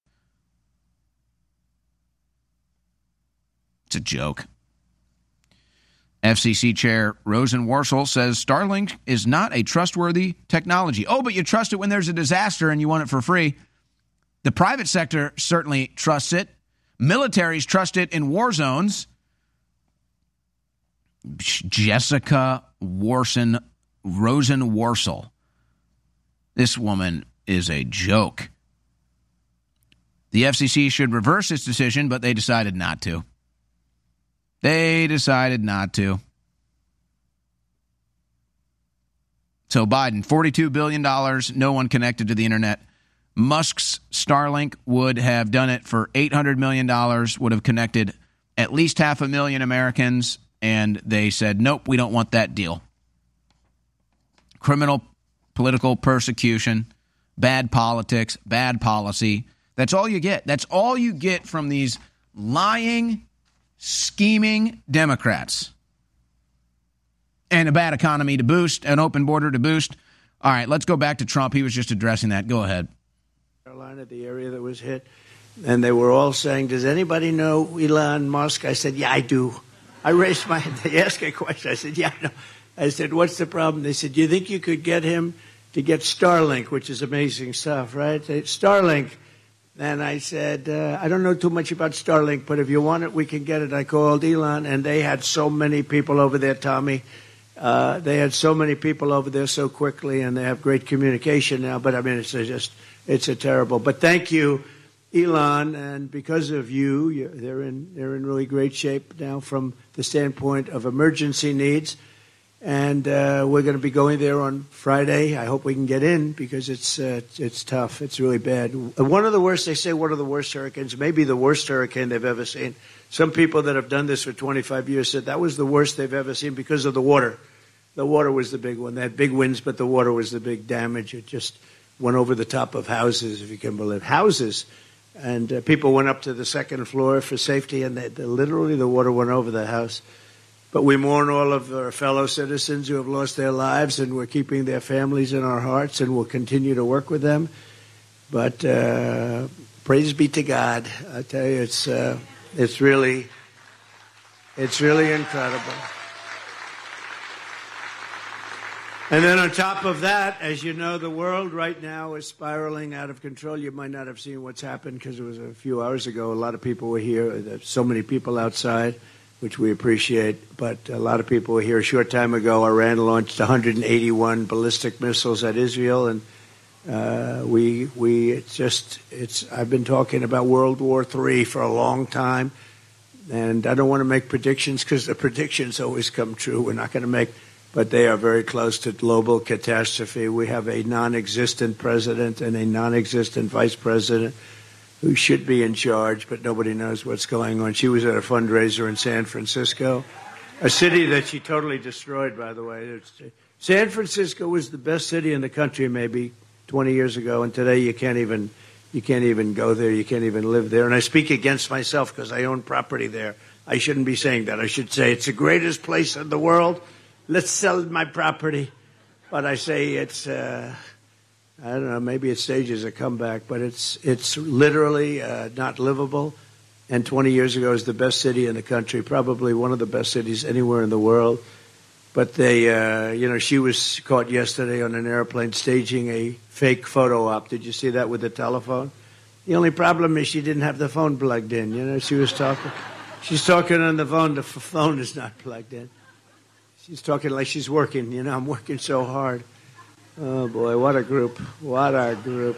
It's a joke. F C C Chair Rosen-Worcel says Starlink is not a trustworthy technology. Oh, but you trust it when there's a disaster and you want it for free. The private sector certainly trusts it. Militaries trust it in war zones. Jessica Warson, Rosen-Worcel. This woman is a joke. The F C C should reverse its decision, but they decided not to. They decided not to. So Biden, forty-two billion dollars, no one connected to the internet. Musk's Starlink would have done it for eight hundred million dollars, would have connected at least half a million Americans, and they said, nope, we don't want that deal. Criminal political persecution, bad politics, bad policy. That's all you get. That's all you get from these lying, scheming Democrats. And a bad economy to boost, an open border to boost. All right, let's go back to Trump. He was just addressing that. Go ahead. Carolina, the area that was hit, and they were all saying, does anybody know Elon Musk? I said, yeah, I do. I raised my hand. They asked a question. I said, yeah, I know. I said, what's the problem? They said, do you think you could get him to get Starlink, which is amazing stuff, right? Starlink. And I said, uh, I don't know too much about Starlink, but if you want it, we can get it. I called Elon, and they had so many people over there, Tommy. Uh, they had so many people over there so quickly, and they have great communication now. But, I mean, it's a just it's a terrible. But thank you, Elon, and because of you, you, they're in they're in really great shape now from the standpoint of emergency needs. And uh, we're going to be going there on Friday. I hope we can get in because it's uh, it's tough. It's really bad. One of the worst, they say, one of the worst hurricanes, maybe the worst hurricane they've ever seen. Some people that have done this for twenty-five years said that was the worst they've ever seen because of the water. The water was the big one. They had big winds, but the water was the big damage. It just went over the top of houses, if you can believe. Houses. And uh, people went up to the second floor for safety, and they, they, literally the water went over the house. But we mourn all of our fellow citizens who have lost their lives, and we're keeping their families in our hearts, and we'll continue to work with them. But uh, praise be to God. I tell you, it's uh, it's really, it's really incredible. And then on top of that, as you know, the world right now is spiraling out of control. You might not have seen what's happened because it was a few hours ago. A lot of people were here. There's so many people outside, which we appreciate. But a lot of people were here a short time ago. Iran launched one hundred eighty-one ballistic missiles at Israel. And uh, we, we, it's just, it's, I've been talking about World War Three for a long time. And I don't want to make predictions because the predictions always come true. We're not going to make but they are very close to global catastrophe. We have a non-existent president and a non-existent vice president who should be in charge, but nobody knows what's going on. She was at a fundraiser in San Francisco, a city that she totally destroyed, by the way. It's, San Francisco was the best city in the country maybe twenty years ago, and today you can't even you can't even go there. You can't even live there. And I speak against myself because I own property there. I shouldn't be saying that. I should say it's the greatest place in the world. Let's sell my property. But I say it's, uh, I don't know, maybe it stages a comeback, but it's it's literally uh, not livable. And twenty years ago it was the best city in the country, probably one of the best cities anywhere in the world. But they, uh, you know, she was caught yesterday on an airplane staging a fake photo op. Did you see that with the telephone? The only problem is she didn't have the phone plugged in. You know, she was talking. She's talking on the phone. The phone is not plugged in. She's talking like she's working. You know, I'm working so hard. Oh, boy, what a group. What a group.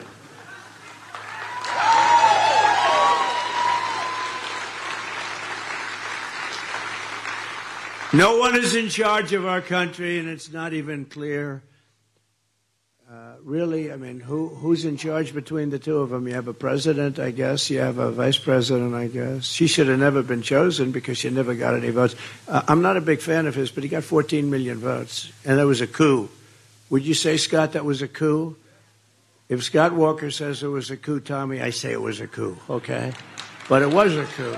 No one is in charge of our country, and it's not even clear. Uh, really, I mean, who who's in charge between the two of them? You have a president, I guess. You have a vice president, I guess. She should have never been chosen because she never got any votes. Uh, I'm not a big fan of his, but he got fourteen million votes, and that was a coup. Would you say, Scott, that was a coup? If Scott Walker says it was a coup, Tommy, I say it was a coup, okay? But it was a coup.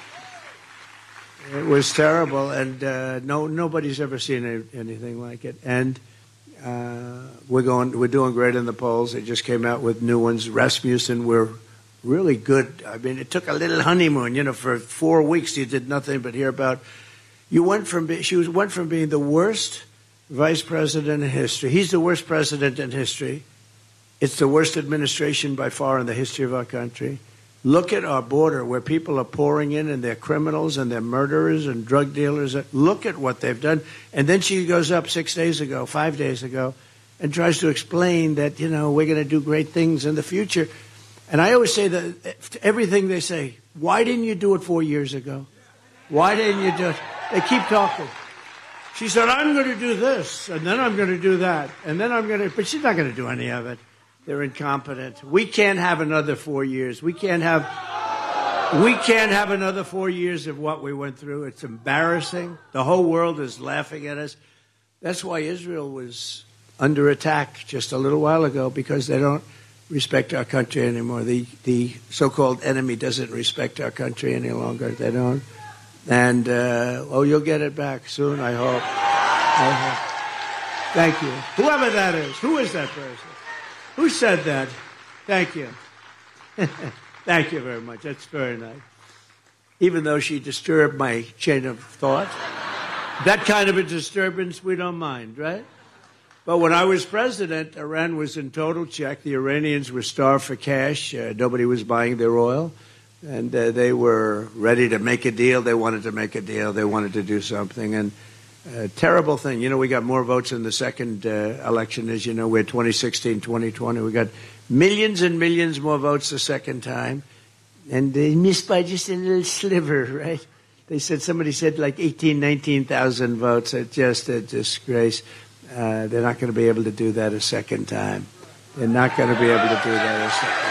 It was terrible, and uh, no nobody's ever seen any, anything like it. And Uh, we're going. We're doing great in the polls. They just came out with new ones. Rasmussen, we're really good. I mean, it took a little honeymoon. You know, for four weeks you did nothing but hear about. You went from be, she was went from being the worst vice president in history. He's the worst president in history. It's the worst administration by far in the history of our country. Look at our border where people are pouring in and they're criminals and they're murderers and drug dealers. Look at what they've done. And then she goes up six days ago, five days ago, and tries to explain that, you know, we're going to do great things in the future. And I always say that everything they say, why didn't you do it four years ago? Why didn't you do it? They keep talking. She said, I'm going to do this, and then I'm going to do that, and then I'm going to, but she's not going to do any of it. They're incompetent. We can't have another four years. We can't have we can't have another four years of what we went through. It's embarrassing. The whole world is laughing at us. That's why Israel was under attack just a little while ago, because they don't respect our country anymore. The the so-called enemy doesn't respect our country any longer. They don't. And, uh, oh, you'll get it back soon, I hope. I hope. Thank you. Whoever that is. Who is that person? Who said that? Thank you. Thank you very much. That's very nice. Even though she disturbed my chain of thought. That kind of a disturbance we don't mind, right? But when I was president, Iran was in total check. The Iranians were starved for cash. Uh, nobody was buying their oil. And uh, they were ready to make a deal. They wanted to make a deal. They wanted to do something. And a terrible thing. You know, we got more votes in the second uh, election, as you know. We had twenty sixteen, twenty twenty. We got millions and millions more votes the second time. And they missed by just a little sliver, right? They said, somebody said like eighteen, nineteen thousand votes. It's just a disgrace. Uh, they're not going to be able to do that a second time. They're not going to be able to do that a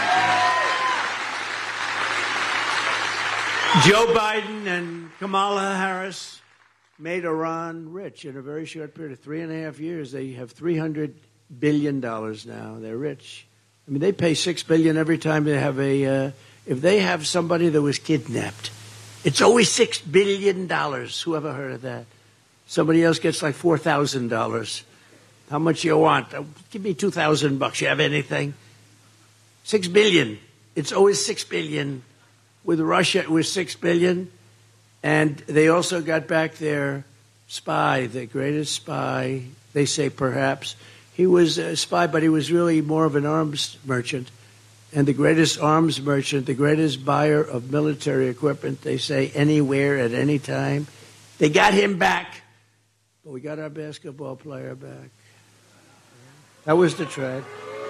second time. Joe Biden and Kamala Harris made Iran rich in a very short period of three and a half years. They have three hundred billion dollars now. They're rich. I mean, they pay six billion dollars every time they have a, uh, if they have somebody that was kidnapped, it's always six billion dollars. Who ever heard of that? Somebody else gets like four thousand dollars. How much you want? Oh, give me two thousand bucks. You have anything? Six billion. It's always six billion. With Russia, it was six billion. And they also got back their spy, the greatest spy, they say perhaps. He was a spy, but he was really more of an arms merchant. And the greatest arms merchant, the greatest buyer of military equipment, they say anywhere at any time. They got him back. But we got our basketball player back. That was the trade.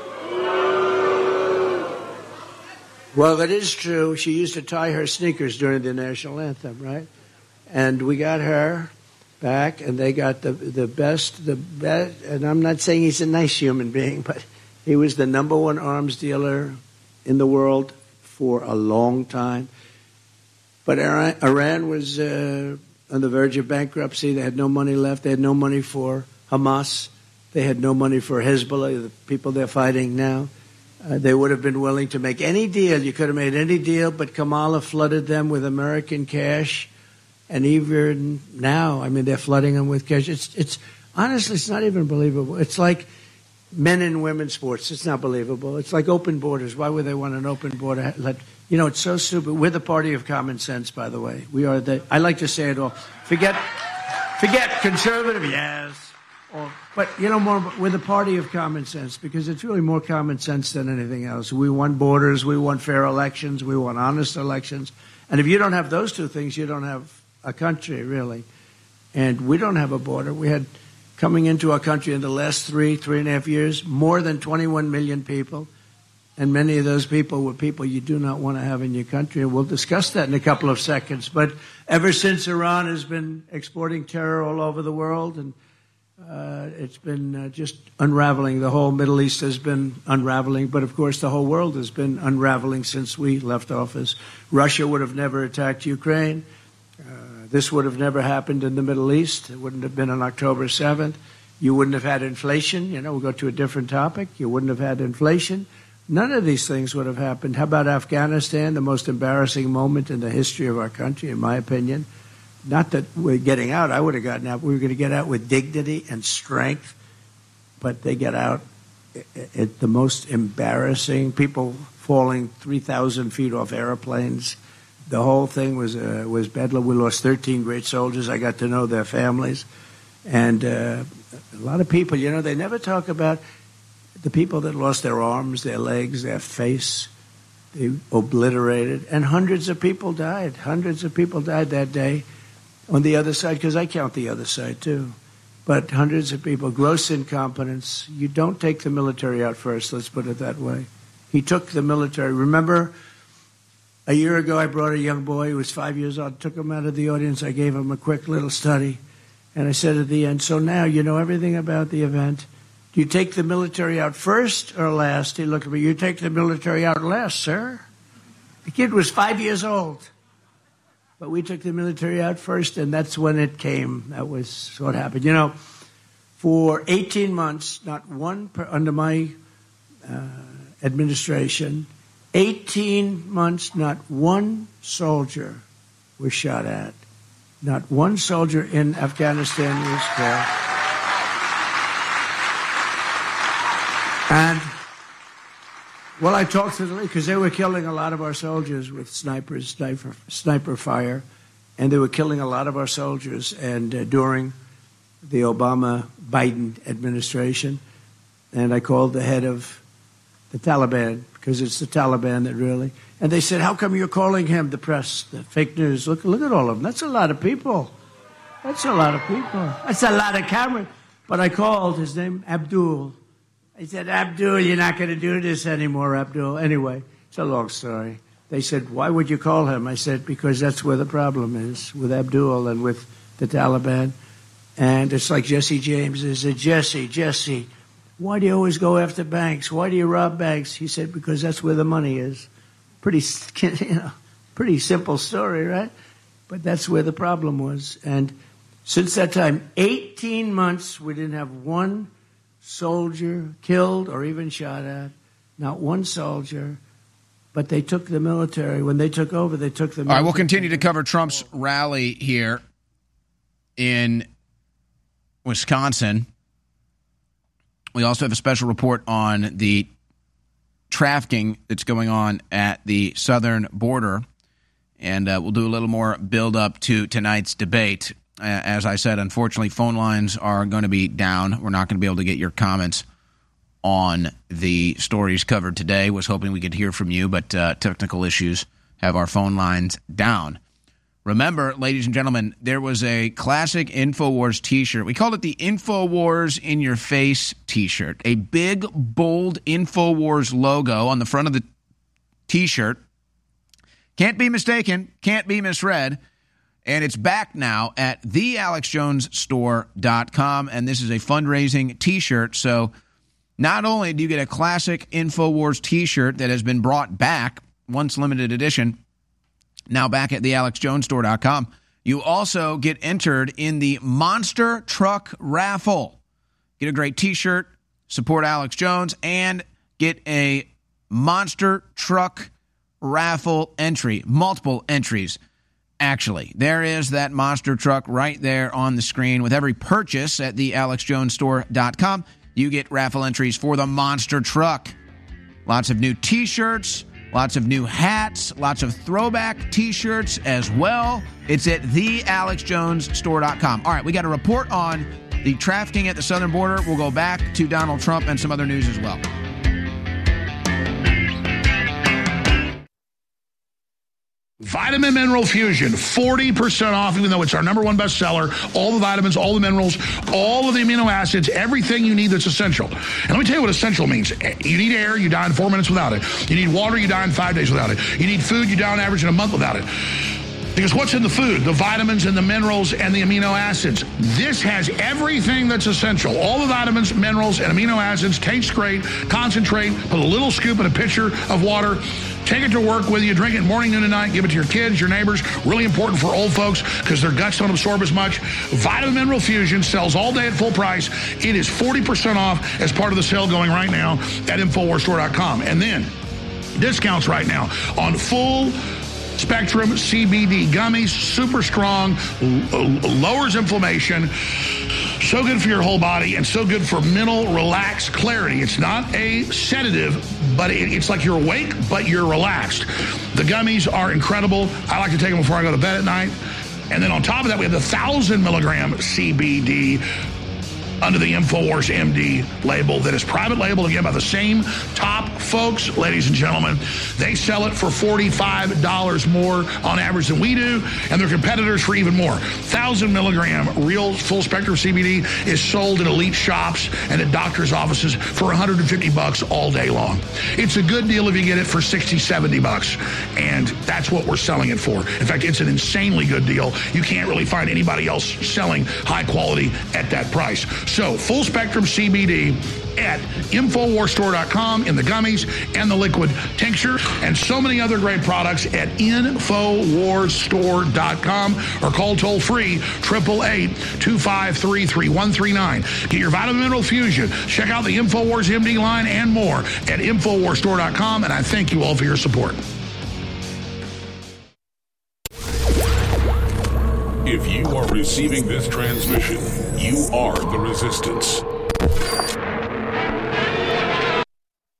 Well, it is true. She used to tie her sneakers during the national anthem, right? And we got her back, and they got the the best, the best. And I'm not saying he's a nice human being, but he was the number one arms dealer in the world for a long time. But Iran, Iran was uh, on the verge of bankruptcy. They had no money left. They had no money for Hamas. They had no money for Hezbollah, the people they're fighting now. Uh, they would have been willing to make any deal. You could have made any deal, but Kamala flooded them with American cash. And even now, I mean, they're flooding them with cash. It's, it's honestly, it's not even believable. It's like men and women sports. It's not believable. It's like open borders. Why would they want an open border? Let, you know, it's so stupid. We're the party of common sense, by the way. We are the, I like to say it all. Forget, forget conservative, yes. Or, but, you know, more, we're the party of common sense because it's really more common sense than anything else. We want borders. We want fair elections. We want honest elections. And if you don't have those two things, you don't have a country, really. And we don't have a border. We had coming into our country in the last three, three and a half years, more than twenty-one million people. And many of those people were people you do not want to have in your country. And we'll discuss that in a couple of seconds. But ever since Iran has been exporting terror all over the world, and uh, it's been uh, just unraveling. The whole Middle East has been unraveling. But, of course, the whole world has been unraveling since we left office. Russia would have never attacked Ukraine. Uh, this would have never happened in the Middle East. It wouldn't have been on October seventh. You wouldn't have had inflation. You know, we'll go to a different topic. You wouldn't have had inflation. None of these things would have happened. How about Afghanistan, the most embarrassing moment in the history of our country, in my opinion? Not that we're getting out. I would have gotten out. We were going to get out with dignity and strength. But they get out at the most embarrassing. People falling three thousand feet off airplanes. The whole thing was uh, was bedlam. We lost thirteen great soldiers. I got to know their families. And uh, a lot of people, you know, they never talk about the people that lost their arms, their legs, their face. They obliterated. And hundreds of people died. Hundreds of people died that day on the other side, because I count the other side, too. But hundreds of people, gross incompetence. You don't take the military out first, let's put it that way. He took the military. Remember, a year ago, I brought a young boy who was five years old, took him out of the audience. I gave him a quick little study. And I said at the end, so now you know everything about the event. Do you take the military out first or last? He looked at me. You take the military out last, sir. The kid was five years old. But we took the military out first, and that's when it came. That was what happened. You know, for eighteen months, not one, per, under my uh, administration, eighteen months, not one soldier was shot at. Not one soldier in Afghanistan was killed. And, well, I talked to them because they were killing a lot of our soldiers with snipers, sniper, sniper fire, and they were killing a lot of our soldiers. And uh, during the Obama-Biden administration, and I called the head of the Taliban, because it's the Taliban that really, and they said, how come you're calling him? The press, the fake news, look, look at all of them. That's a lot of people. That's a lot of people. That's a lot of cameras. But I called his name, Abdul. I said, Abdul, you're not going to do this anymore, Abdul. Anyway, it's a long story. They said, why would you call him? I said, because that's where the problem is, with Abdul and with the Taliban. And it's like Jesse James. They said, Jesse, Jesse, why do you always go after banks? Why do you rob banks? He said, because that's where the money is. Pretty, you know, pretty simple story, right? But that's where the problem was. And since that time, eighteen months, we didn't have one soldier killed or even shot at. Not one soldier. But they took the military. When they took over, they took the military. All right, we'll continue to cover Trump's rally here in Wisconsin. We also have a special report on the trafficking that's going on at the southern border. And uh, we'll do a little more build-up to tonight's debate. Uh, as I said, unfortunately, phone lines are going to be down. We're not going to be able to get your comments on the stories covered today. Was hoping we could hear from you, but uh, technical issues have our phone lines down. Remember, ladies and gentlemen, there was a classic InfoWars T-shirt. We called it the InfoWars in your face T-shirt. A big, bold InfoWars logo on the front of the T-shirt. Can't be mistaken. Can't be misread. And it's back now at the alex jones store dot com. And this is a fundraising T-shirt. So not only do you get a classic InfoWars T-shirt that has been brought back, once limited edition, now back at the alex jones store dot com, you also get entered in the Monster Truck Raffle. Get a great T-shirt, support Alex Jones, and get a Monster Truck Raffle entry. Multiple entries, actually. There is that monster truck right there on the screen. With every purchase at the alex jones store dot com, you get raffle entries for the monster truck. Lots of new T-shirts, lots of new hats, lots of throwback T-shirts as well. It's at the alex jones store dot com. All right, we got a report on the trafficking at the southern border. We'll go back to Donald Trump and some other news as well. Vitamin Mineral Fusion, forty percent off, even though it's our number one bestseller. All the vitamins, all the minerals, all of the amino acids, everything you need that's essential. And let me tell you what essential means. You need air, you die in four minutes without it. You need water, you die in five days without it. You need food, you die on average in a month without it. Because what's in the food? The vitamins and the minerals and the amino acids. This has everything that's essential. All the vitamins, minerals, and amino acids. Tastes great. Concentrate. Put a little scoop in a pitcher of water. Take it to work with you. Drink it morning, noon, and night. Give it to your kids, your neighbors. Really important for old folks because their guts don't absorb as much. Vitamin Mineral Fusion sells all day at full price. It is forty percent off as part of the sale going right now at infowars store dot com. And then discounts right now on full Spectrum C B D gummies, super strong, l- lowers inflammation, so good for your whole body, and so good for mental relax clarity. It's not a sedative, but it, it's like you're awake, but you're relaxed. The gummies are incredible. I like to take them before I go to bed at night. And then on top of that, we have the one thousand milligram C B D under the InfoWars M D label that is private label, again, by the same top folks, ladies and gentlemen. They sell it for forty-five dollars more on average than we do, and their competitors for even more. one thousand milligram real full spectrum C B D is sold at elite shops and at doctors' offices for one hundred fifty bucks all day long. It's a good deal if you get it for sixty, seventy bucks, and that's what we're selling it for. In fact, it's an insanely good deal. You can't really find anybody else selling high quality at that price. So, full spectrum C B D at infowars store dot com in the gummies and the liquid tincture, and so many other great products at infowars store dot com, or call toll free eight eight eight, two five three, three one three nine. Get your Vitamin Mineral Fusion. Check out the InfoWars M D line and more at infowars store dot com, and I thank you all for your support. If you are receiving this transmission, you are the resistance.